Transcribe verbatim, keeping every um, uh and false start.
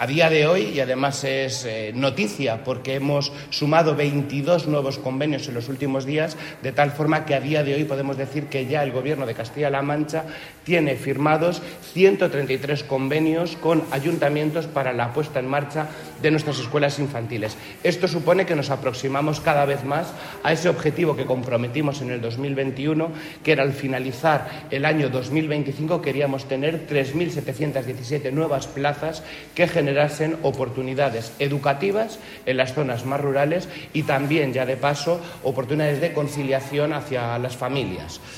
A día de hoy, y además es eh, noticia porque hemos sumado veintidós nuevos convenios en los últimos días, de tal forma que a día de hoy podemos decir que ya el Gobierno de Castilla-La Mancha tiene firmados ciento treinta y tres convenios con ayuntamientos para la puesta en marcha de nuestras escuelas infantiles. Esto supone que nos aproximamos cada vez más a ese objetivo que comprometimos en el dos mil veintiuno, que era al finalizar el año dos mil veinticinco queríamos tener tres mil setecientas diecisiete nuevas plazas que generasen oportunidades educativas en las zonas más rurales y también, ya de paso, oportunidades de conciliación hacia las familias.